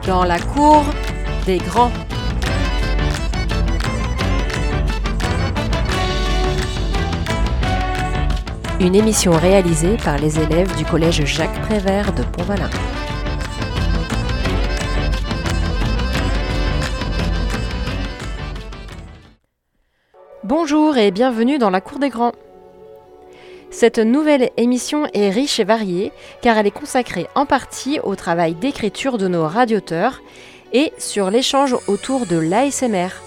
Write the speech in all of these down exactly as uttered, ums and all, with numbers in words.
dans la cour des grands. Une émission réalisée par les élèves du collège Jacques Prévert de Pont-Valin. Bonjour et bienvenue dans la cour des grands. Cette nouvelle émission est riche et variée car elle est consacrée en partie au travail d'écriture de nos radioteurs et sur l'échange autour de l'A S M R.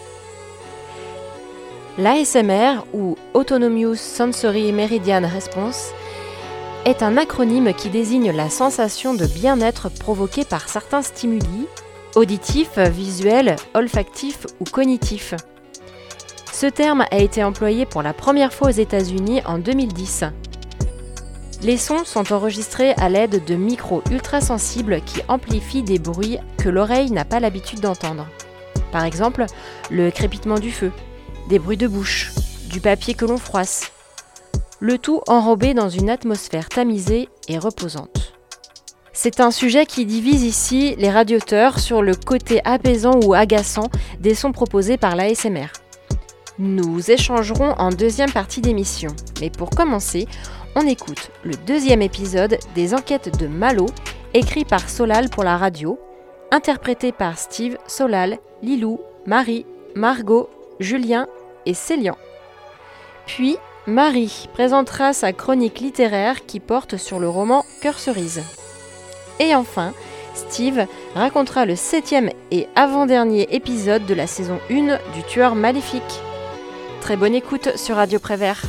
L'A S M R, ou Autonomous Sensory Meridian Response, est un acronyme qui désigne la sensation de bien-être provoquée par certains stimuli, auditifs, visuels, olfactifs ou cognitifs. Ce terme a été employé pour la première fois aux États-Unis en deux mille dix. Les sons sont enregistrés à l'aide de micros ultrasensibles qui amplifient des bruits que l'oreille n'a pas l'habitude d'entendre. Par exemple, le crépitement du feu, des bruits de bouche, du papier que l'on froisse. Le tout enrobé dans une atmosphère tamisée et reposante. C'est un sujet qui divise ici les radioteurs sur le côté apaisant ou agaçant des sons proposés par l'A S M R. Nous échangerons en deuxième partie d'émission. Mais pour commencer, on écoute le deuxième épisode des enquêtes de Malo, écrit par Solal pour la radio, interprété par Steve, Solal, Lilou, Marie, Margot, Julien et Célian. Puis, Marie présentera sa chronique littéraire qui porte sur le roman Cœur cerise. Et enfin, Steve racontera le septième et avant-dernier épisode de la saison un du Tueur maléfique. Très bonne écoute sur Radio Prévert.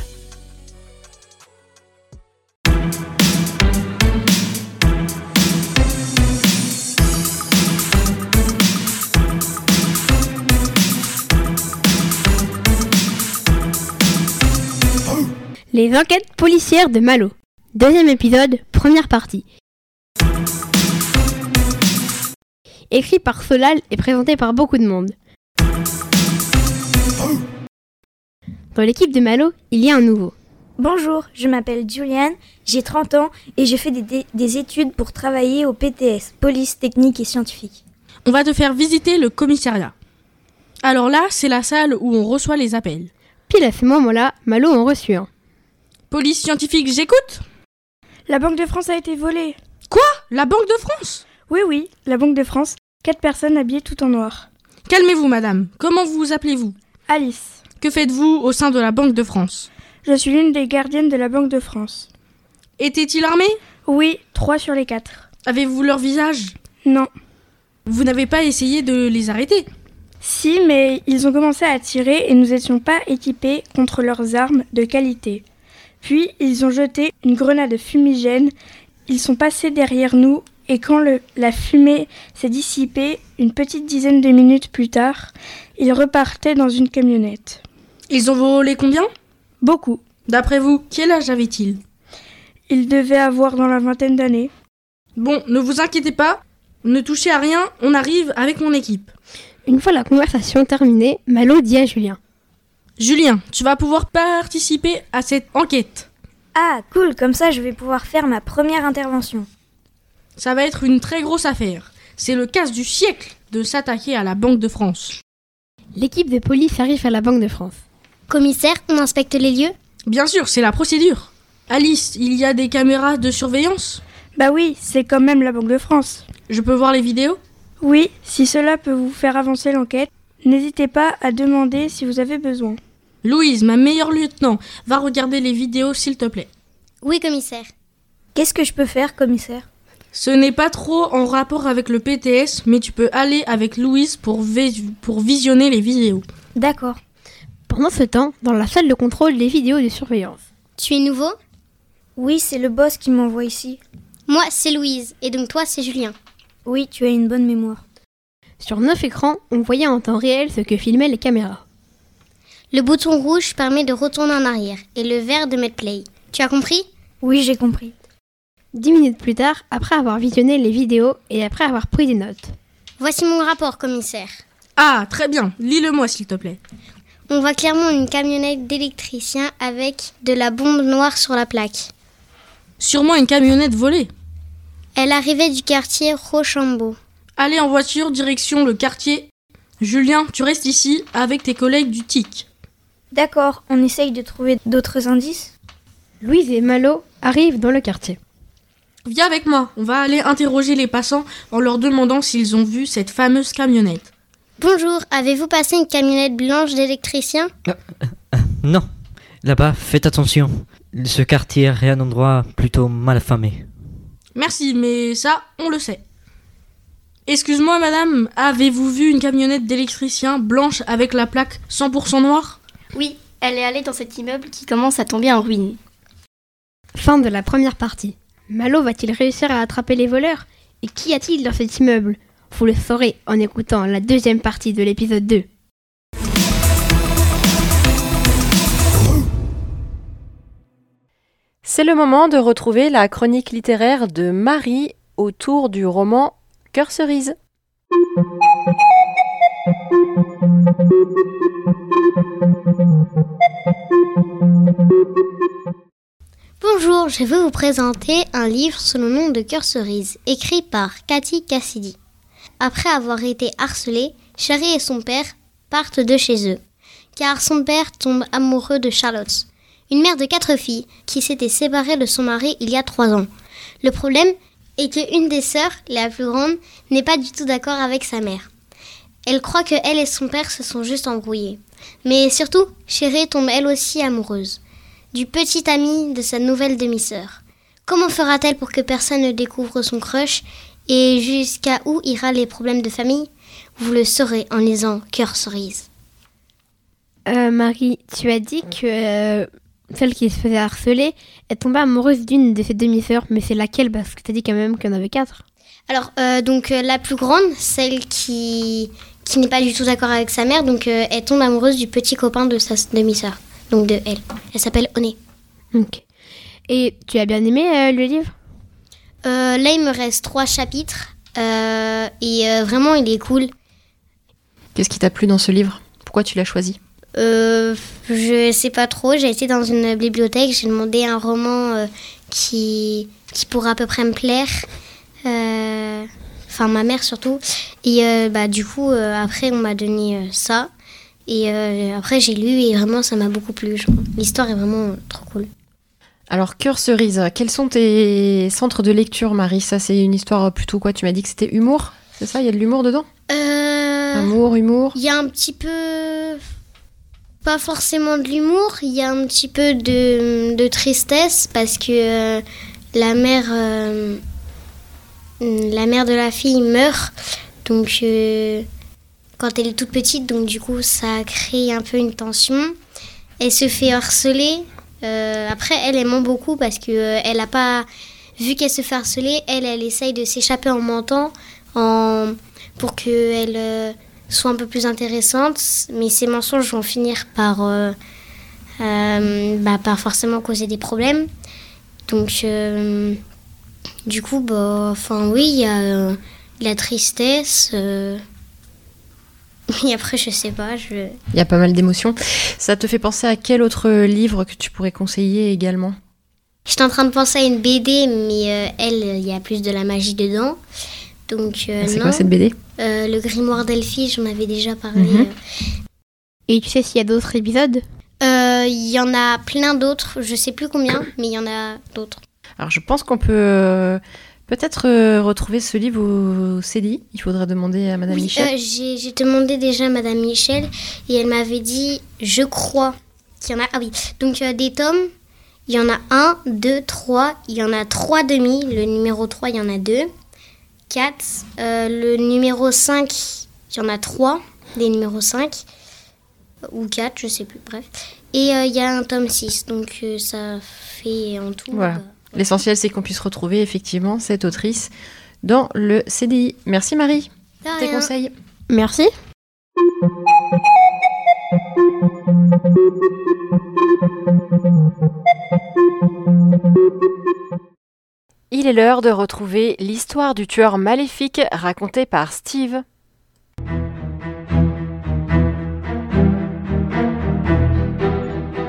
Les enquêtes policières de Malo. Deuxième épisode, première partie. Écrit par Solal et présenté par beaucoup de monde. Dans l'équipe de Malo, il y a un nouveau. Bonjour, je m'appelle Juliane, j'ai trente ans et je fais des, des, des études pour travailler au P T S, Police Technique et Scientifique. On va te faire visiter le commissariat. Alors là, c'est la salle où on reçoit les appels. Pile à ce moment-là, Malo en reçut un. Police scientifique, j'écoute. La Banque de France a été volée. Quoi ? La Banque de France ? Oui, oui, la Banque de France. Quatre personnes habillées tout en noir. Calmez-vous, madame. Comment vous appelez-vous ? Alice. Que faites-vous au sein de la Banque de France ? Je suis l'une des gardiennes de la Banque de France. Étaient-ils armés ? Oui, trois sur les quatre. Avez-vous leur visage ? Non. Vous n'avez pas essayé de les arrêter ? Si, mais ils ont commencé à tirer et nous n'étions pas équipés contre leurs armes de qualité. Puis, ils ont jeté une grenade fumigène. Ils sont passés derrière nous et quand le, la fumée s'est dissipée, une petite dizaine de minutes plus tard, ils repartaient dans une camionnette. Ils ont volé combien ? Beaucoup. D'après vous, quel âge avaient-ils ? Ils devaient avoir dans la vingtaine d'années. Bon, ne vous inquiétez pas, ne touchez à rien, on arrive avec mon équipe. Une fois la conversation terminée, Malo dit à Julien. Julien, tu vas pouvoir participer à cette enquête. Ah, cool, comme ça je vais pouvoir faire ma première intervention. Ça va être une très grosse affaire. C'est le casse du siècle de s'attaquer à la Banque de France. L'équipe de police arrive à la Banque de France. Commissaire, on inspecte les lieux ? Bien sûr, c'est la procédure. Alice, il y a des caméras de surveillance ? Bah oui, c'est quand même la Banque de France. Je peux voir les vidéos ? Oui, si cela peut vous faire avancer l'enquête, n'hésitez pas à demander si vous avez besoin. Louise, ma meilleure lieutenant, va regarder les vidéos s'il te plaît. Oui, commissaire. Qu'est-ce que je peux faire, commissaire ? Ce n'est pas trop en rapport avec le P T S, mais tu peux aller avec Louise pour, vé- pour visionner les vidéos. D'accord. Pendant ce temps, dans la salle de contrôle des vidéos de surveillance. Tu es nouveau ? Oui, c'est le boss qui m'envoie ici. Moi, c'est Louise, et donc toi, c'est Julien. Oui, tu as une bonne mémoire. Sur neuf écrans, on voyait en temps réel ce que filmaient les caméras. Le bouton rouge permet de retourner en arrière, et le vert de mettre play. Tu as compris ? Oui, j'ai compris. Dix minutes plus tard, après avoir visionné les vidéos et après avoir pris des notes. Voici mon rapport, commissaire. Ah, très bien. Lis-le-moi, s'il te plaît. On voit clairement une camionnette d'électricien avec de la bombe noire sur la plaque. Sûrement une camionnette volée. Elle arrivait du quartier Rochambeau. allez en voiture, direction le quartier. Julien, tu restes ici avec tes collègues du T I C. D'accord, on essaye de trouver d'autres indices. Louise et Malo arrivent dans le quartier. Viens avec moi, on va aller interroger les passants en leur demandant s'ils ont vu cette fameuse camionnette. Bonjour, avez-vous passé une camionnette blanche d'électricien ? Euh, euh, non, là-bas, faites attention. Ce quartier est un endroit plutôt mal affamé. Merci, mais ça, on le sait. Excuse-moi madame, avez-vous vu une camionnette d'électricien blanche avec la plaque cent pour cent noire ? Oui, elle est allée dans cet immeuble qui commence à tomber en ruine. Fin de la première partie. Malo va-t-il réussir à attraper les voleurs ? Et qu'y a-t-il dans cet immeuble ? Vous le saurez en écoutant la deuxième partie de l'épisode deux. C'est le moment de retrouver la chronique littéraire de Marie autour du roman Cœur cerise. Bonjour, je vais vous présenter un livre sous le nom de Cœur cerise, écrit par Cathy Cassidy. Après avoir été harcelé, Chéri et son père partent de chez eux, car son père tombe amoureux de Charlotte, une mère de quatre filles qui s'était séparée de son mari il y a trois ans. Le problème est qu'une des sœurs, la plus grande, n'est pas du tout d'accord avec sa mère. Elle croit que elle et son père se sont juste embrouillés. Mais surtout, Chéri tombe elle aussi amoureuse du petit ami de sa nouvelle demi-sœur. Comment fera-t-elle pour que personne ne découvre son crush et jusqu'à où ira les problèmes de famille ? Vous le saurez en lisant Cœur cerise. Euh, Marie, tu as dit que euh, celle qui se faisait harceler est tombée amoureuse d'une de ses demi-sœurs, mais c'est laquelle ? Parce que tu as dit quand même qu'il y en avait quatre. Alors, euh, donc euh, la plus grande, celle qui, qui n'est pas du tout d'accord avec sa mère, donc euh, elle tombe amoureuse du petit copain de sa demi-sœur, donc de elle. Elle s'appelle Oné. Ok. Et tu as bien aimé euh, le livre ? euh, Là, il me reste trois chapitres euh, et euh, vraiment, il est cool. Qu'est-ce qui t'a plu dans ce livre ? Pourquoi tu l'as choisi ? Euh, je sais pas trop, j'ai été dans une bibliothèque, j'ai demandé un roman euh, qui, qui pourrait à peu près me plaire, euh, enfin ma mère surtout, et euh, bah, du coup euh, après on m'a donné euh, ça, et euh, après j'ai lu et vraiment ça m'a beaucoup plu, genre. L'histoire est vraiment trop cool. Alors, Cœur cerise, quels sont tes centres de lecture, Marie ? Ça, c'est une histoire plutôt quoi ? Tu m'as dit que c'était humour, c'est ça ? Il y a de l'humour dedans ? Euh, Amour, humour ? Il y a un petit peu... Pas forcément de l'humour, il y a un petit peu de, de tristesse parce que euh, la mère, euh, la mère de la fille meurt, donc euh, quand elle est toute petite, donc du coup ça crée un peu une tension. Elle se fait harceler. Euh, après, elle, elle ment beaucoup parce que euh, elle a pas vu qu'elle se fait harceler. Elle, elle essaye de s'échapper en mentant, en pour que elle euh, soit un peu plus intéressante, mais ces mensonges vont finir par, euh, euh, bah, par forcément causer des problèmes. Donc, euh, du coup, bah, enfin oui, il y a euh, la tristesse. Euh, et après, je sais pas. Je... Il y a pas mal d'émotions. Ça te fait penser à quel autre livre que tu pourrais conseiller également ? J'étais en train de penser à une B D, mais euh, elle, il y a plus de la magie dedans. Donc, euh, C'est non. quoi cette B D ? Euh, le grimoire d'Elphie, j'en avais déjà parlé. Mhm. Et tu sais s'il y a d'autres épisodes ? Euh, Il y en a plein d'autres, je sais plus combien, mais il y en a d'autres. Alors, je pense qu'on peut euh, peut-être euh, retrouver ce livre au C D I. Il faudrait demander à Madame Oui, Michel. euh, j'ai, j'ai demandé déjà à Madame Michel et elle m'avait dit, je crois qu'il y en a... Ah oui, donc euh, des tomes, il y en a un, deux, trois, il y en a trois demi, le numéro trois, il y en a deux. quatre. Euh, le numéro cinq, il y en a trois, des numéros cinq. Ou quatre, je sais plus, bref. Et euh, il y a un tome six, donc euh, ça fait en tout... Voilà. Bah, L'essentiel, c'est qu'on puisse retrouver effectivement cette autrice dans le C D I. Merci Marie. de Tes rien. conseils. Merci. Il est l'heure de retrouver l'histoire du tueur maléfique racontée par Steve.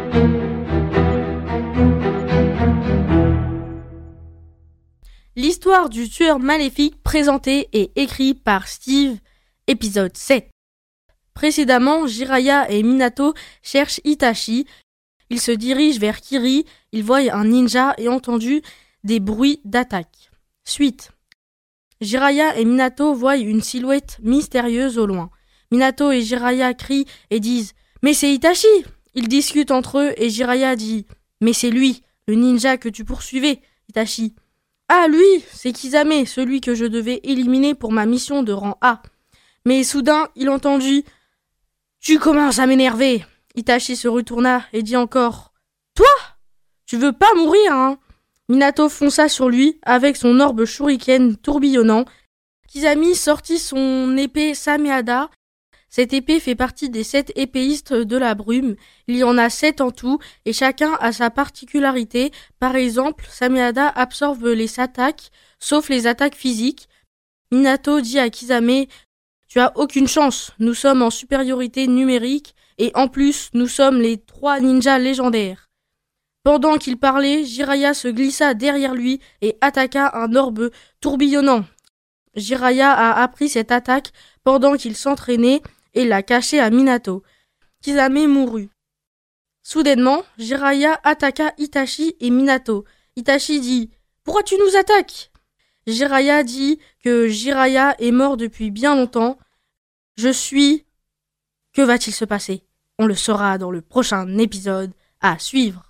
L'histoire L'histoire du tueur maléfique présentée et écrite par Steve, épisode sept. Précédemment, Jiraiya et Minato cherchent Itachi. Ils se dirigent vers Kiri, ils voient un ninja et entendent des bruits d'attaque. Suite. Jiraiya et Minato voient une silhouette mystérieuse au loin. Minato et Jiraiya crient et disent « Mais c'est Itachi !» Ils discutent entre eux et Jiraiya dit « Mais c'est lui, le ninja que tu poursuivais, Itachi. »« Ah, lui, c'est Kisame, celui que je devais éliminer pour ma mission de rang A. » Mais soudain, il entendit « Tu commences à m'énerver !» Itachi se retourna et dit encore « Toi ? Tu veux pas mourir, hein ?» Minato fonça sur lui avec son orbe shuriken tourbillonnant. Kisame sortit son épée Sameada. Cette épée fait partie des sept épéistes de la brume. Il y en a sept en tout et chacun a sa particularité. Par exemple, Sameada absorbe les attaques, sauf les attaques physiques. Minato dit à Kisame « Tu as aucune chance, nous sommes en supériorité numérique et en plus, nous sommes les trois ninjas légendaires. » Pendant qu'il parlait, Jiraiya se glissa derrière lui et attaqua un orbe tourbillonnant. Jiraiya a appris cette attaque pendant qu'il s'entraînait et l'a cachée à Minato. Kisame mourut. Soudainement, Jiraiya attaqua Itachi et Minato. Itachi dit « Pourquoi tu nous attaques ?» Jiraiya dit que Jiraiya est mort depuis bien longtemps. Je suis... Que va-t-il se passer ? On le saura dans le prochain épisode à suivre.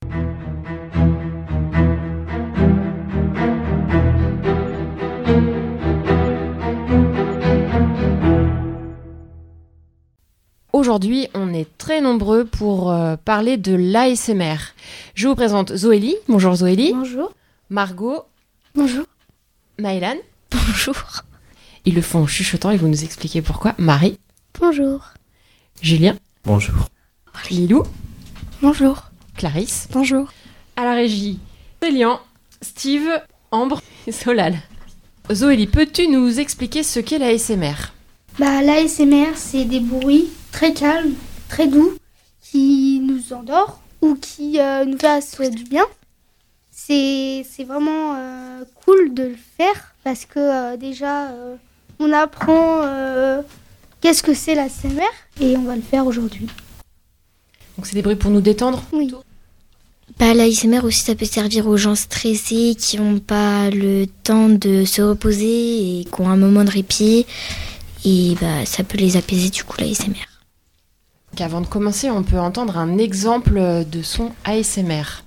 Aujourd'hui, on est très nombreux pour euh, parler de l'A S M R. Je vous présente Zoélie. Bonjour Zoélie. Bonjour. Margot. Bonjour. Maëlan. Bonjour. Ils le font en chuchotant, ils vont nous expliquer pourquoi. Marie. Bonjour. Julien. Bonjour. Lilou. Bonjour. Clarisse. Bonjour. À la régie, Célian, Steve, Ambre et Solal. Zoélie, peux-tu nous expliquer ce qu'est l'A S M R ? Bah, l'A S M R, c'est des bruits très calmes, très doux, qui nous endort ou qui euh, nous fassent du bien. C'est, c'est vraiment euh, cool de le faire parce que euh, déjà, euh, on apprend euh, qu'est-ce que c'est l'A S M R et on va le faire aujourd'hui. Donc c'est des bruits pour nous détendre ? Oui. Bah, l'A S M R aussi, ça peut servir aux gens stressés qui n'ont pas le temps de se reposer et qui ont un moment de répit. Et bah, ça peut les apaiser du coup, l'A S M R. Qu'avant de commencer, on peut entendre un exemple de son A S M R.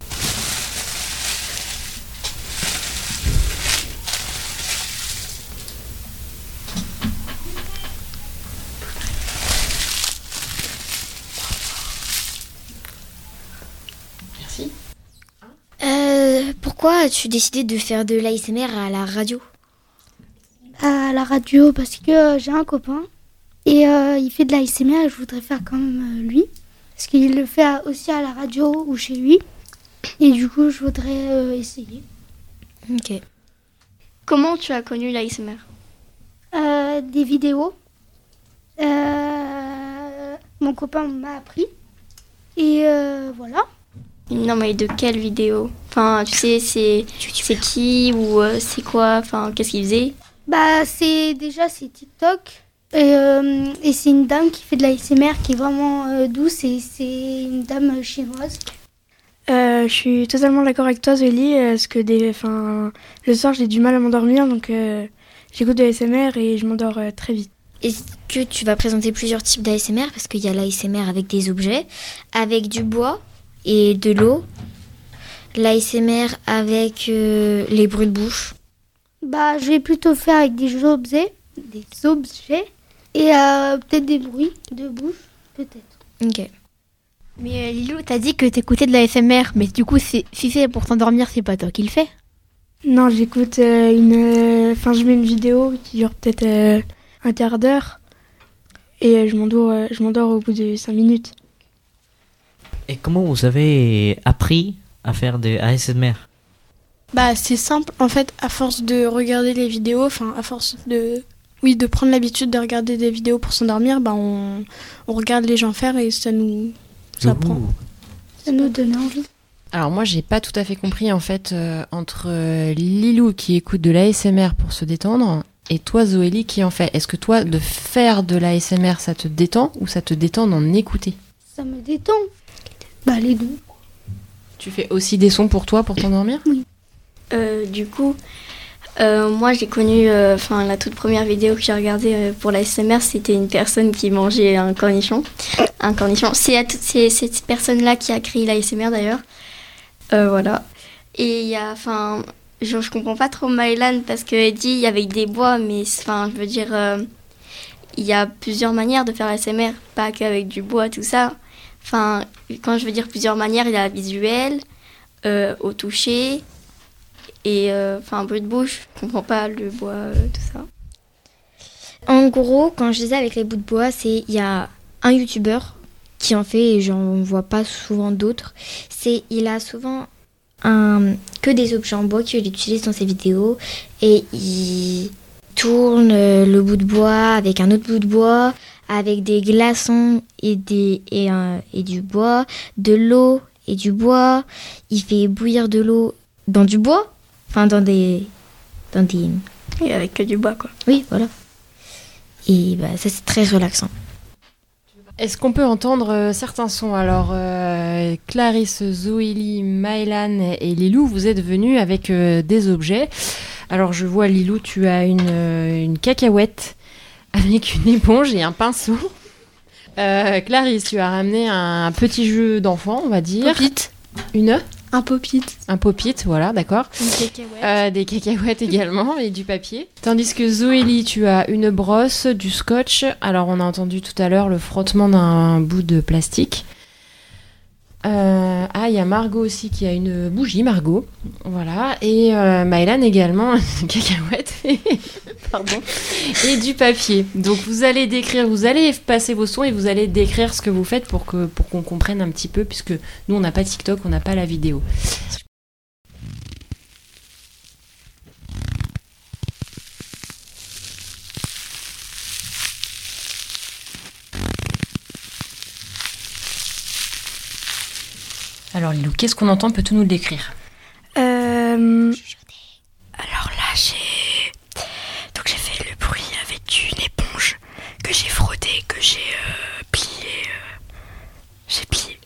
Merci. Euh, pourquoi as-tu décidé de faire de l'A S M R à la radio ? À la radio parce que euh, j'ai un copain et euh, il fait de l'A S M R et je voudrais faire comme euh, lui parce qu'il le fait à- aussi à la radio ou chez lui et du coup je voudrais euh, essayer. Ok. Comment tu as connu l'A S M R ? Euh, des vidéos. Euh, mon copain m'a appris et euh, voilà. Non, mais de quelle vidéo ? Enfin, tu sais, c'est, c'est qui ou euh, c'est quoi ? Enfin, qu'est-ce qu'il faisait ? Bah c'est déjà c'est TikTok et, euh, et c'est une dame qui fait de l'A S M R qui est vraiment euh, douce et c'est une dame chinoise. Euh, je suis totalement d'accord avec toi, Zélie, parce que des, enfin, le soir j'ai du mal à m'endormir, donc euh, j'écoute de l'A S M R et je m'endors euh, très vite. Est-ce que tu vas présenter plusieurs types d'A S M R ? Parce qu'il y a l'A S M R avec des objets, avec du bois et de l'eau. L'A S M R avec euh, les bruits de bouche. Bah je vais plutôt faire avec des objets, des objets et euh, peut-être des bruits de bouche, peut-être. Ok. Mais euh, Lilou, t'as dit que t'écoutais de la S M R, mais du coup, c'est, si c'est pour t'endormir, c'est pas toi qui le fais. Non, j'écoute euh, une, enfin je mets une vidéo qui dure peut-être euh, un quart d'heure et euh, je m'endors, euh, je m'endors au bout de cinq minutes. Et comment vous avez appris à faire de A S M R ? Bah c'est simple, en fait, à force de regarder les vidéos, enfin à force de, oui, de prendre l'habitude de regarder des vidéos pour s'endormir, bah on, on regarde les gens faire et ça nous, ça prend. Ça nous donne envie. Alors moi, j'ai pas tout à fait compris en fait euh, entre euh, Lilou qui écoute de l'A S M R pour se détendre et toi Zoélie qui en fait. Est-ce que toi de faire de l'A S M R ça te détend ou ça te détend d'en écouter? Ça me détend. Bah les deux. Tu fais aussi des sons pour toi pour t'endormir? Oui. Euh, du coup, euh, moi j'ai connu, enfin la toute première vidéo que j'ai regardée euh, pour l'A S M R, c'était une personne qui mangeait un cornichon. Un cornichon. C'est, à t- c'est cette personne-là qui a créé l'A S M R d'ailleurs. Euh, voilà. Et il y a, enfin, je, je comprends pas trop Maëlan parce qu'elle dit il y avait des bois, mais enfin, je veux dire, euh, il y a plusieurs manières de faire l'A S M R, pas qu'avec du bois, tout ça. Enfin, quand je veux dire plusieurs manières, il y a visuel, euh, au toucher, et euh, enfin, un bruit de bouche. Je comprends pas le bois, euh, tout ça. En gros, quand je disais avec les bouts de bois, c'est il y a un youtubeur qui en fait et j'en vois pas souvent d'autres. C'est il a souvent un, que des objets en bois qu'il utilise dans ses vidéos et il tourne le bout de bois avec un autre bout de bois, avec des glaçons et, des, et, un, et du bois, de l'eau et du bois. Il fait bouillir de l'eau dans du bois, enfin dans des... Dans des... Et avec que du bois, quoi. Oui, voilà. Et bah, ça, c'est très relaxant. Est-ce qu'on peut entendre euh, certains sons? Alors, euh, Clarisse, Zoélie, Maëlan et Lilou, vous êtes venus avec euh, des objets. Alors, je vois, Lilou, tu as une, euh, une cacahuète avec une éponge et un pinceau. Euh, Clarisse, tu as ramené un petit jeu d'enfant, on va dire. Pop-it. Une Un pop-it. Un pop-it, voilà, d'accord. Une cacahuète. Euh, des cacahuètes également et du papier. Tandis que Zoélie, tu as une brosse, du scotch. Alors, on a entendu tout à l'heure le frottement d'un bout de plastique. Euh, ah, il y a Margot aussi qui a une bougie, Margot. Voilà. Et euh, Maëlan également, une cacahuète. Pardon. Et du papier. Donc, vous allez décrire, vous allez passer vos sons et vous allez décrire ce que vous faites pour, que, pour qu'on comprenne un petit peu, puisque nous, on n'a pas TikTok, on n'a pas la vidéo. Alors Lilou, qu'est-ce qu'on entend? Peux-tu nous le décrire? Euh... Alors là, j'ai... Donc j'ai fait le bruit avec une éponge que j'ai frottée, que j'ai euh, pliée. Euh... J'ai plié.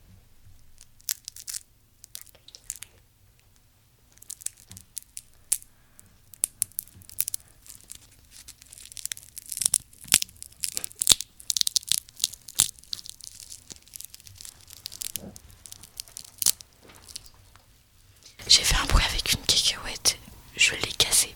J'ai fait un bruit avec une cacahuète, je l'ai cassée.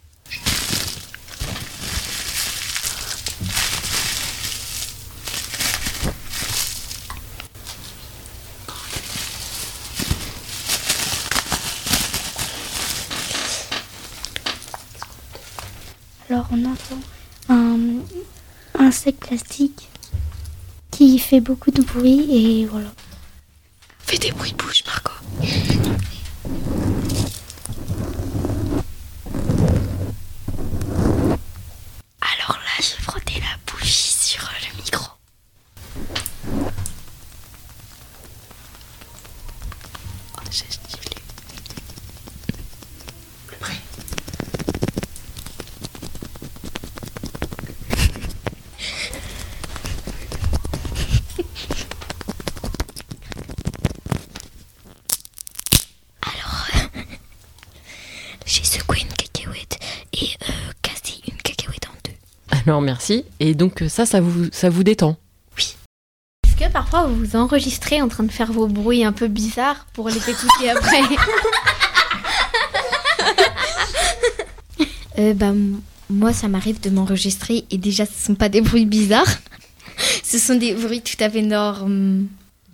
Alors on entend un, un sac plastique qui fait beaucoup de bruit et voilà. Fais des bruits de bouche, Margot. Alors là, j'ai frotté la bougie sur le micro. Oh, j'ai stylé. Plus près. J'ai secoué une cacahuète et euh, cassé une cacahuète en deux. Alors merci. Et donc ça, ça vous, ça vous détend? Est-ce que parfois vous vous enregistrez en train de faire vos bruits un peu bizarres pour les écouter après? euh, bah, m- Moi, ça m'arrive de m'enregistrer et déjà, ce ne sont pas des bruits bizarres. Ce sont des bruits tout à fait normaux.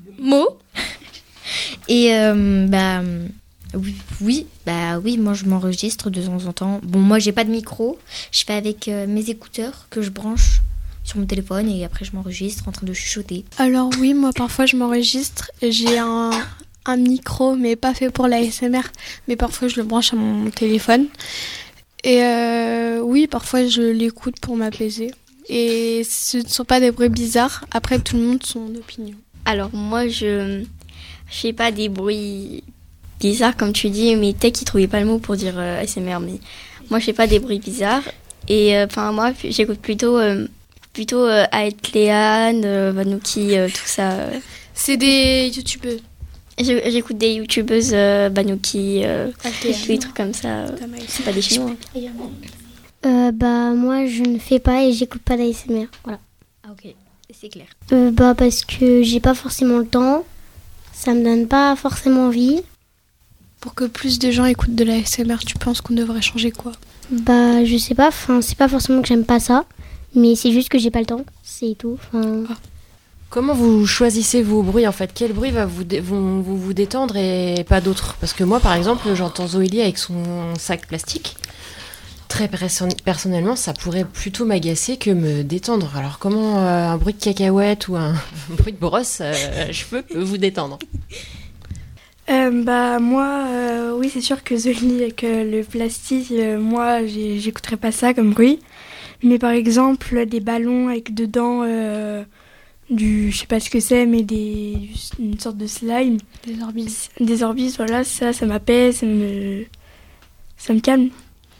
Et euh, bah... Oui, oui, bah oui, moi je m'enregistre de temps en temps. Bon, moi j'ai pas de micro, je fais avec euh, mes écouteurs que je branche sur mon téléphone et après je m'enregistre en train de chuchoter. Alors oui, moi parfois je m'enregistre. J'ai un, un micro, mais pas fait pour l'A S M R, mais parfois je le branche à mon téléphone. Et euh, oui, parfois je l'écoute pour m'apaiser. Et ce ne sont pas des bruits bizarres. Après, tout le monde son opinion. Alors moi, je, je sais pas, des bruits bizarres comme tu dis, mais peut-être qu'ils trouvaient pas le mot pour dire euh, A S M R, mais moi je sais pas, des bruits bizarres. Et enfin euh, moi j'écoute plutôt euh, plutôt euh, Aetléane, euh, Banouki, euh, tout ça. Euh. C'est des youtubeuses. J'écoute des youtubeuses euh, Banouki, euh, des trucs comme ça. Euh, c'est pas des chinois. Euh, bah moi je ne fais pas et j'écoute pas d'A S M R. Voilà. Ah ok, c'est clair. Euh, bah parce que j'ai pas forcément le temps, ça me donne pas forcément envie. Pour que plus de gens écoutent de l'A S M R, tu penses qu'on devrait changer quoi? Bah je sais pas, enfin c'est pas forcément que j'aime pas ça, mais c'est juste que j'ai pas le temps, c'est tout. Enfin. Ah. Comment vous choisissez vos bruits en fait? Quel bruit va vous, dé- vont vous, vous détendre et pas d'autres? Parce que moi par exemple j'entends Zoélie avec son sac plastique. Très perso- personnellement ça pourrait plutôt m'agacer que me détendre. Alors comment euh, un bruit de cacahuète ou un, un bruit de brosse euh, cheveux peut vous détendre? Euh, bah moi, euh, oui c'est sûr que Zoélie avec euh, le plastique, euh, moi j'ai- j'écouterais pas ça comme bruit. Mais par exemple des ballons avec dedans euh, du, je sais pas ce que c'est, mais des, une sorte de slime. Des orbis. Des orbis, voilà, ça, ça m'apaise, ça me, ça me calme.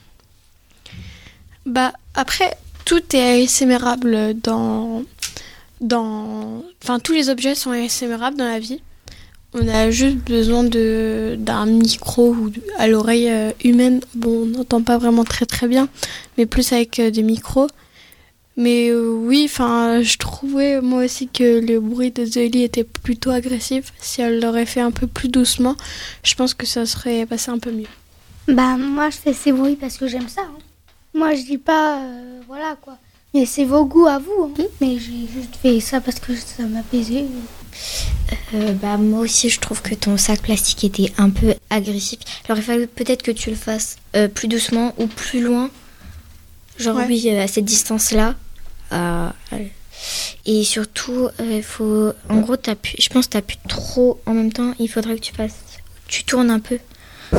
Bah après, tout est A S M R-able dans, dans, enfin tous les objets sont A S M R-ables dans la vie. On a juste besoin de d'un micro ou de- à l'oreille euh, humaine. Bon, on n'entend pas vraiment très très bien, mais plus avec euh, des micros. Mais euh, oui, enfin, je trouvais moi aussi que le bruit de Zoélie était plutôt agressif. Si elle l'aurait fait un peu plus doucement, je pense que ça serait passé un peu mieux. Bah moi je fais ces bruits parce que j'aime ça. Hein. Moi je dis pas, euh, voilà quoi. Mais c'est vos goûts à vous. Hein. Mmh. Mais j'ai juste fait ça parce que ça m'apaisait. Euh, bah moi aussi je trouve que ton sac plastique était un peu agressif. Alors il fallait peut-être que tu le fasses euh, plus doucement ou plus loin. Genre Ouais. oui, euh, à cette distance-là. Euh, et surtout, il euh, faut... En gros, t'appuies, je pense que t'appuies trop en même temps. Il faudrait que tu fasses... Tu tournes un peu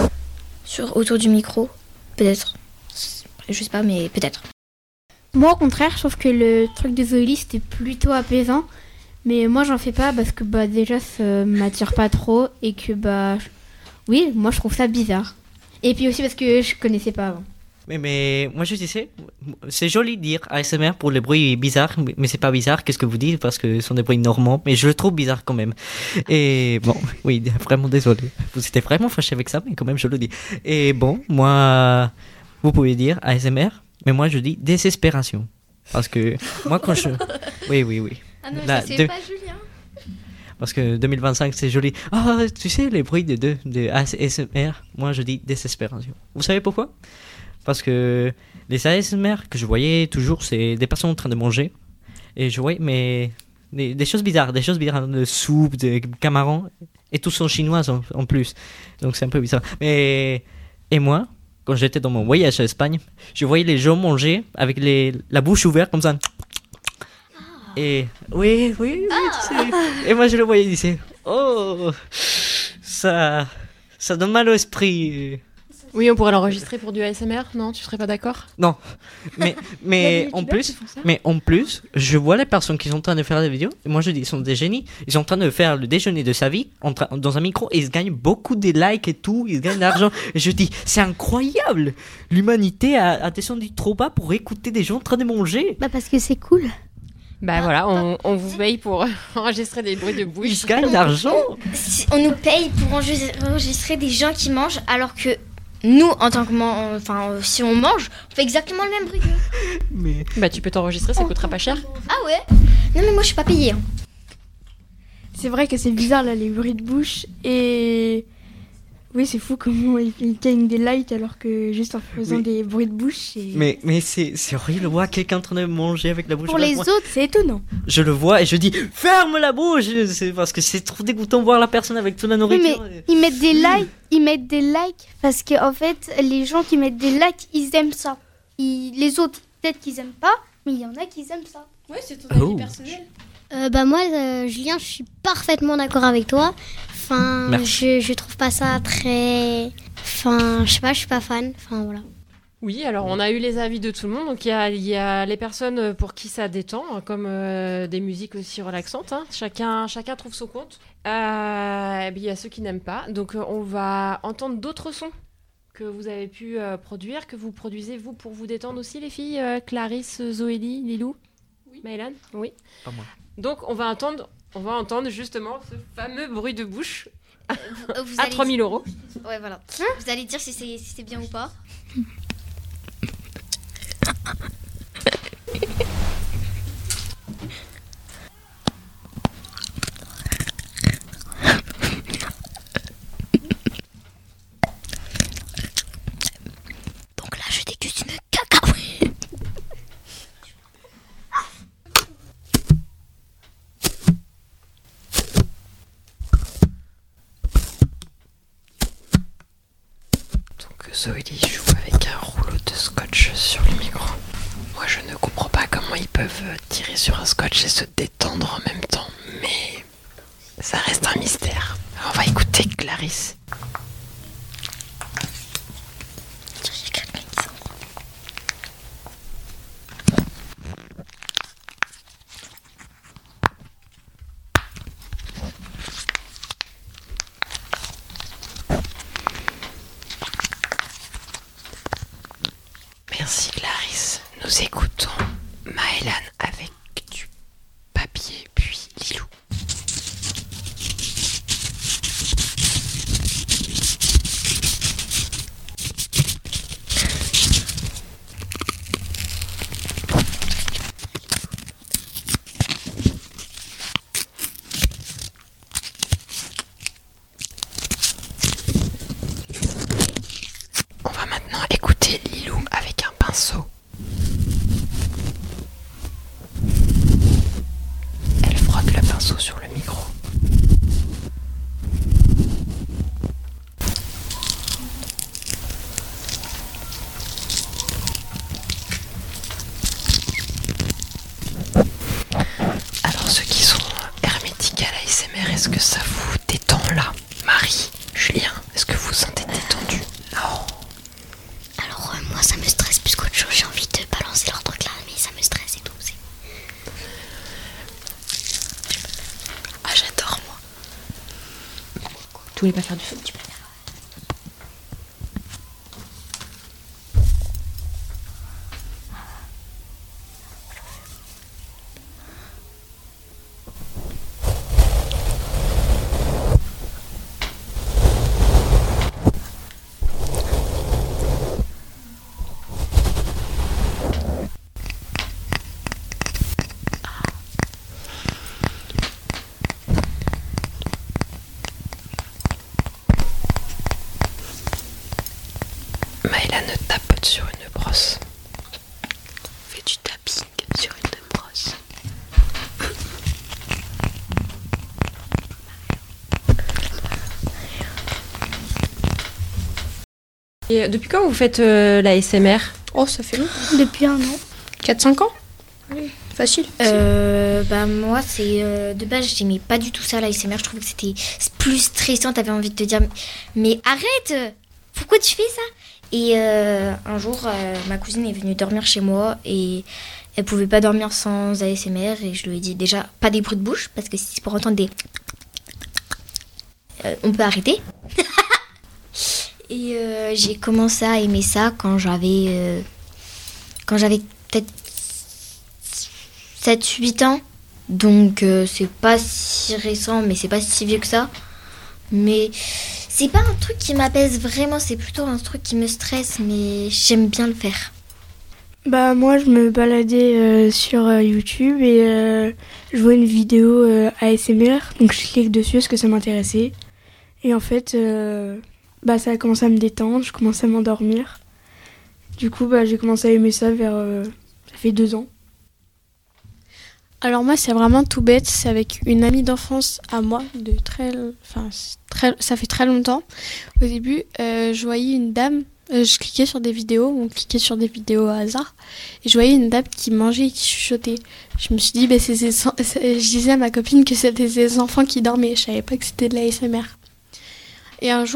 sur, autour du micro. Peut-être. Je sais pas, mais peut-être. Moi, au contraire, je trouve que le truc de Zoélie, c'était plutôt apaisant. Mais moi, j'en fais pas parce que bah, déjà, ça m'attire pas trop. Et que, bah, je- oui, moi, je trouve ça bizarre. Et puis aussi parce que je connaissais pas avant. Mais, mais moi je disais, c'est joli de dire A S M R pour les bruits bizarres, mais- mais c'est pas bizarre, qu'est-ce que vous dites, parce que ce sont des bruits normands, mais je le trouve bizarre quand même. Et bon, oui, vraiment désolé. Vous étiez vraiment fâché avec ça, mais quand même je le dis. Et bon, moi, vous pouvez dire A S M R, mais moi je dis désespération. Parce que moi quand je... Oui, oui, oui. Ah non, Là, ça c'est de- pas Julien. Parce que deux mille vingt-cinq c'est joli. Ah, tu sais, les bruits de, de, de A S M R, moi je dis désespération. Vous savez pourquoi? Parce que les A S M R que je voyais toujours, c'est des personnes en train de manger. Et je voyais, mais des, des choses bizarres, des choses bizarres, de soupe, de camarons. Et tous sont chinois en, en plus. Donc c'est un peu bizarre. Mais, et moi, quand j'étais dans mon voyage à Espagne, je voyais les gens manger avec les, la bouche ouverte comme ça. Et oui, oui, oui. tu sais. Et moi je le voyais, je disais, oh, ça, ça donne mal au esprit. Oui, on pourrait l'enregistrer pour du A S M R, non? Tu serais pas d'accord? Non, mais, mais en plus, mais en plus, je vois les personnes qui sont en train de faire des vidéos, et moi je dis, ils sont des génies, ils sont en train de faire le déjeuner de sa vie en train- dans un micro, et ils gagnent beaucoup de likes et tout, ils gagnent de l'argent, et je dis, c'est incroyable, l'humanité a, a descendu trop bas pour écouter des gens en train de manger. Bah parce que c'est cool. Bah voilà, on, on vous paye pour enregistrer des bruits de bouche. Ils gagnent de l'argent. Si on nous paye pour enregistrer enregistrer des gens qui mangent, alors que nous, en tant que... man- Enfin, euh, si on mange, on fait exactement le même bruit qu'eux. Mais... Bah tu peux t'enregistrer, ça coûtera pas cher. Ah ouais? Non mais moi je suis pas payée. Hein. C'est vrai que c'est bizarre là, les bruits de bouche. Et oui, c'est fou comment ils, ils gagnent des likes alors que juste en faisant Oui. des bruits de bouche. Et... Mais, mais c'est, c'est horrible de voir quelqu'un en train de manger avec la bouche Pour ouverte. les Moi, autres, c'est étonnant. je le vois et je dis, ferme la bouche, c'est parce que c'est trop dégoûtant de voir la personne avec toute la Oui, nourriture. mais ils mettent des likes, ils mettent des likes parce que en fait, les gens qui mettent des likes, ils aiment ça. Ils- les autres, peut-être qu'ils aiment pas, mais il y en a qui aiment ça. Ouais, c'est ton avis avis Oh. personnel. Euh, bah moi, euh, Julien, je suis parfaitement d'accord avec toi. Enfin, Merci. je, je trouve pas ça très... Enfin, je sais pas, je suis pas fan. Enfin, voilà. Oui, alors on a eu les avis de tout le monde. Donc il y a, il y a les personnes pour qui ça détend, hein, comme euh, des musiques aussi relaxantes. Hein. Chacun, chacun trouve son compte. Euh, et puis il y a ceux qui n'aiment pas. Donc euh, on va entendre d'autres sons que vous avez pu euh, produire, que vous produisez vous pour vous détendre aussi, les filles. euh, Clarisse, Zoélie, Lilou, oui. Maëlan, oui. Pas moi. Donc on va entendre, on va entendre justement ce fameux bruit de bouche Vous, vous à allez trois mille euros. Ouais, voilà. Hein vous allez dire si c'est si c'est bien ou pas. Donc là, je déguste une cacahuète. Donc Zoélie joue avec un rouleau de scotch sur le micro. Moi je ne comprends pas comment ils peuvent tirer sur un scotch et se détendre en même temps, mais ça reste un mystère. On va écouter Clarisse. Merci Clarisse. Nous écoutons Maëlan avec du papier, puis Lilou. On va maintenant écouter Lilou avec un pinceau. Elle frotte le pinceau sur le micro. Alors ceux qui sont hermétiques à l'A S M R, est-ce que ça vous détend là? Marie, Julien, est-ce que vous vous sentez détendu? Non. Alors euh, moi ça me stresse plus qu'autre chose, j'ai envie de balancer leur truc là, mais ça me stresse et tout. C'est... Ah j'adore moi. Tu voulais pas faire du feu? Tu peux. Maëlan tapote sur une brosse. Fait du tapping sur une brosse. Et euh, depuis quand vous faites euh, l'A S M R? Oh, ça fait long. Depuis un an. quatre cinq ans. Oui, facile. Euh, bah moi c'est euh, de base j'aimais pas du tout ça l'A S M R, je trouvais que c'était plus stressant, t'avais envie de te dire mais arrête, pourquoi tu fais ça? Et euh, un jour euh, ma cousine est venue dormir chez moi et elle pouvait pas dormir sans A S M R et je lui ai dit déjà pas des bruits de bouche parce que si c'est pour entendre des euh, on peut arrêter. Et euh, j'ai commencé à aimer ça quand j'avais euh, quand j'avais peut-être sept huit ans. Donc euh, c'est pas si récent mais c'est pas si vieux que ça. Mais c'est pas un truc qui m'apaise vraiment, c'est plutôt un truc qui me stresse mais j'aime bien le faire. Bah moi je me baladais euh, sur euh, YouTube et euh, je vois une vidéo euh, A S M R, donc je clique dessus parce que ça m'intéressait. Et en fait, euh, bah ça a commencé à me détendre, je commençais à m'endormir. Du coup bah j'ai commencé à aimer ça vers, euh, ça fait deux ans. Alors moi c'est vraiment tout bête, c'est avec une amie d'enfance à moi de très, enfin très, ça fait très longtemps. Au début, euh, je voyais une dame, euh, je cliquais sur des vidéos, on cliquait sur des vidéos au hasard, et je voyais une dame qui mangeait et qui chuchotait. Je me suis dit, bah, c'est, c'est, c'est, je disais à ma copine que c'était des enfants qui dormaient, je savais pas que c'était de l'A S M R. Et un jour,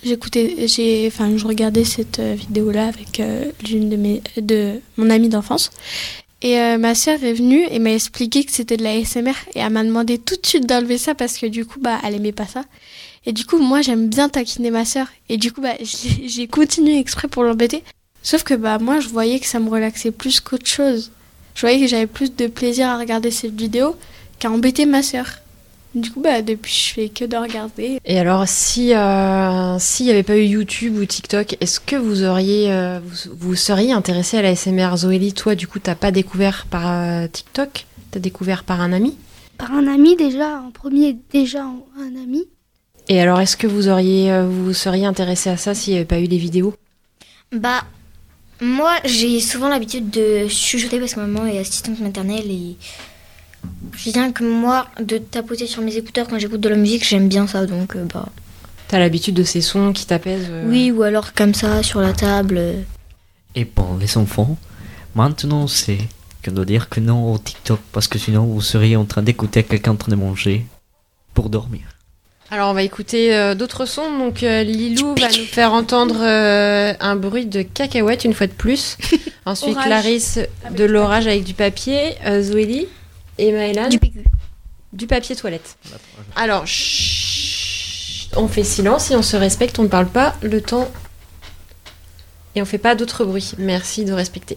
j'écoutais, j'ai, enfin, je regardais cette euh, vidéo-là avec euh, l'une de mes, de mon amie d'enfance. Et euh, ma sœur est venue et m'a expliqué que c'était de la A S M R et elle m'a demandé tout de suite d'enlever ça parce que du coup, bah, elle aimait pas ça. Et du coup, moi, j'aime bien taquiner ma sœur. Et du coup, bah, j'ai, j'ai continué exprès pour l'embêter. Sauf que bah, moi, je voyais que ça me relaxait plus qu'autre chose. Je voyais que j'avais plus de plaisir à regarder cette vidéo qu'à embêter ma sœur. Du coup, bah, depuis, je fais que de regarder. Et alors, si euh, s'il n'y avait pas eu YouTube ou TikTok, est-ce que vous auriez, euh, vous, vous seriez intéressé à l'A S M R? Zoélie, toi, du coup, t'as pas découvert par euh, TikTok? T'as découvert par un ami? Par un ami déjà, en premier déjà un ami. Et alors, est-ce que vous auriez, euh, vous seriez intéressé à ça s'il n'y avait pas eu les vidéos? Bah, moi, j'ai souvent l'habitude de chuchoter parce que maman est assistante maternelle et rien que moi, de tapoter sur mes écouteurs quand j'écoute de la musique, j'aime bien ça, donc euh, bah... T'as l'habitude de ces sons qui t'apaisent euh... Oui, ou alors comme ça, sur la table. Et pour les enfants, maintenant c'est qu'on doit dire que non au TikTok, parce que sinon vous seriez en train d'écouter quelqu'un en train de manger pour dormir. Alors on va écouter euh, d'autres sons, donc euh, Lilou va nous faire entendre euh, un bruit de cacahuètes une fois de plus. Ensuite Orage. Clarisse de l'orage avec du papier, euh, Zoélie et Maëlan Du P Q. du papier toilette. Alors chut, on fait silence et on se respecte, on ne parle pas le temps et on fait pas d'autres bruits. Merci de respecter.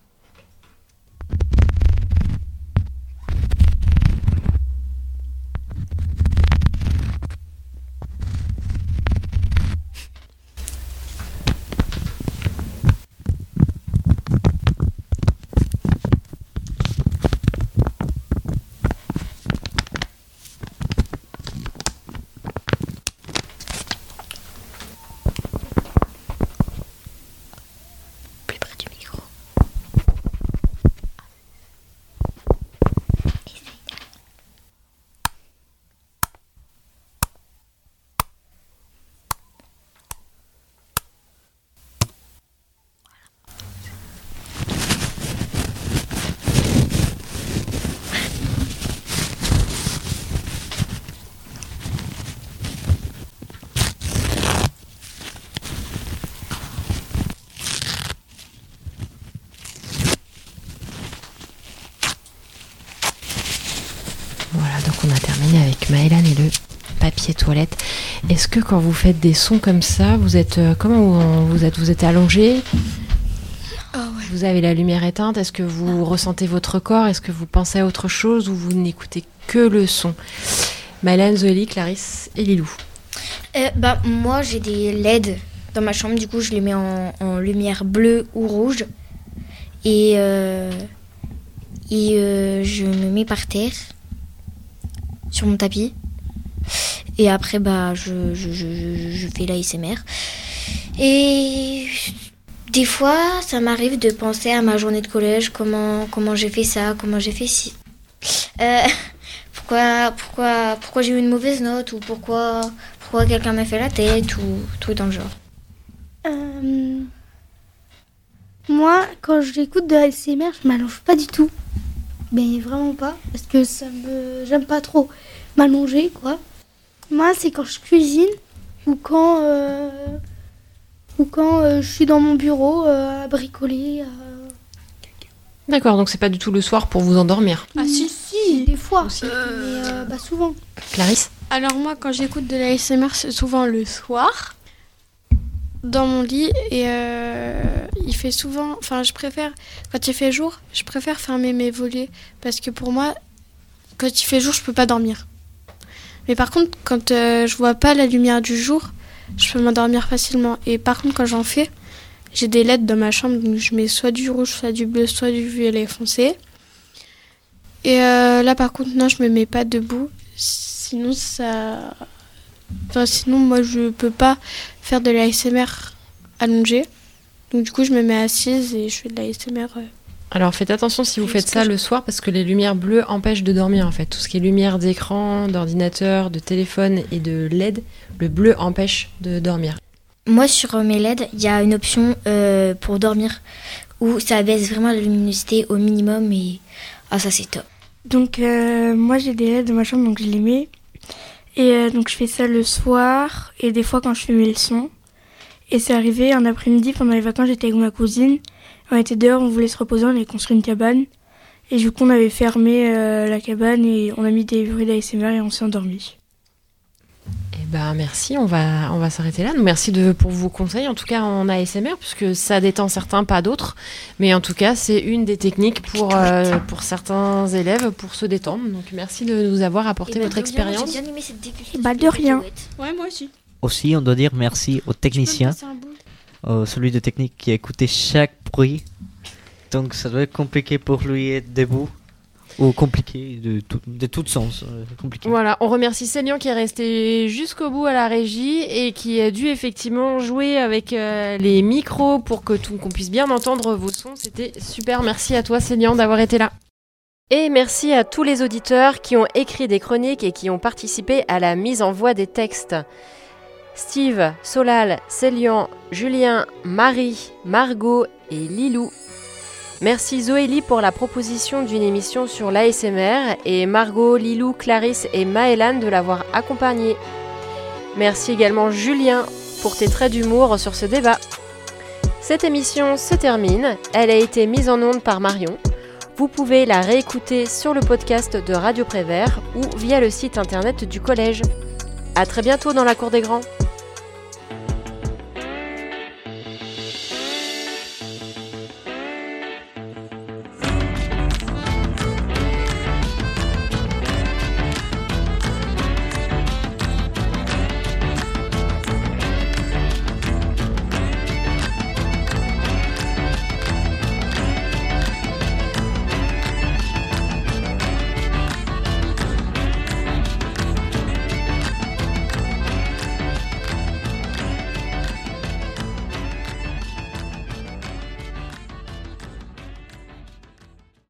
Voilà, donc on a terminé avec Maëlan et le papier toilette. Est-ce que quand vous faites des sons comme ça, vous êtes euh, comment vous, vous êtes vous êtes allongé? Oh, ouais. Vous avez la lumière éteinte? Est-ce que vous ressentez votre corps? Est-ce que vous pensez à autre chose ou vous n'écoutez que le son? Maëlan, Zoélie, Clarisse et Lilou. Euh, bah, moi, j'ai des L E D dans ma chambre, du coup, je les mets en, en lumière bleue ou rouge. Et, euh, et euh, je me mets par terre, sur mon tapis. Et après, bah, je, je, je, je fais l'A S M R. Et des fois, ça m'arrive de penser à ma journée de collège, comment, comment j'ai fait ça, comment j'ai fait ci. Euh, pourquoi, pourquoi, pourquoi j'ai eu une mauvaise note, ou pourquoi, pourquoi quelqu'un m'a fait la tête, ou tout dans le genre. Euh, Moi, quand j'écoute de la A S M R, je m'allonge pas du tout. Mais vraiment pas, parce que ça me... j'aime pas trop m'allonger, quoi. Moi, c'est quand je cuisine, ou quand, euh... ou quand euh, je suis dans mon bureau euh, à bricoler. À... D'accord, donc c'est pas du tout le soir pour vous endormir. Ah si, si, des fois, Aussi. mais euh, bah, souvent. Clarisse? Alors moi, quand j'écoute de l'A S M R, c'est souvent le soir, dans mon lit, et euh, il fait souvent... Enfin, je préfère... Quand il fait jour, je préfère fermer mes volets, parce que pour moi, quand il fait jour, je peux pas dormir. Mais par contre, quand euh, je vois pas la lumière du jour, je peux m'endormir facilement. Et par contre, quand j'en fais, j'ai des L E D dans ma chambre, donc je mets soit du rouge, soit du bleu, soit du violet foncé. Et euh, là, par contre, non, je me mets pas debout. Sinon, ça... Enfin, sinon, moi, je peux pas faire de l'A S M R allongée. Donc, du coup, je me mets assise et je fais de l'A S M R. Euh... Alors faites attention si vous faites ça le soir, parce que les lumières bleues empêchent de dormir en fait. Tout ce qui est lumière d'écran, d'ordinateur, de téléphone et de L E D, le bleu empêche de dormir. Moi, sur mes L E D, il y a une option euh, pour dormir où ça baisse vraiment la luminosité au minimum et ah, ça c'est top. Donc euh, moi j'ai des L E D dans ma chambre, donc je les mets. Et euh, donc je fais ça le soir et des fois quand je fais mes leçons. Et c'est arrivé un après-midi pendant les vacances, j'étais avec ma cousine. On était dehors, on voulait se reposer, on avait construit une cabane. Et du coup, on avait fermé euh, la cabane et on a mis des bruits d'A S M R et on s'est endormi. Eh ben merci, on va, on va s'arrêter là. Merci de, pour vos conseils, en tout cas en A S M R, puisque ça détend certains, pas d'autres. Mais en tout cas, c'est une des techniques pour, euh, pour certains élèves pour se détendre. Donc merci de nous avoir apporté votre expérience. J'ai bien aimé cette dégustation. Bah de rien. Ouais, moi aussi. Aussi, on doit dire merci aux techniciens, euh, celui de technique qui a écouté chaque bruit. Donc ça doit être compliqué pour lui être debout. Ou compliqué, de, tout, de tout sens. Euh, compliqué. Voilà, on remercie Célian qui est resté jusqu'au bout à la régie et qui a dû effectivement jouer avec euh, les micros pour que tout, qu'on puisse bien entendre vos sons. C'était super, merci à toi Célian d'avoir été là. Et merci à tous les auditeurs qui ont écrit des chroniques et qui ont participé à la mise en voix des textes. Steve, Solal, Célian, Julien, Marie, Margot et Lilou. Merci Zoélie pour la proposition d'une émission sur l'A S M R et Margot, Lilou, Clarisse et Maëlan de l'avoir accompagnée. Merci également Julien pour tes traits d'humour sur ce débat. Cette émission se termine, elle a été mise en onde par Marion. Vous pouvez la réécouter sur le podcast de Radio Prévert ou via le site internet du collège. À très bientôt dans la cour des grands.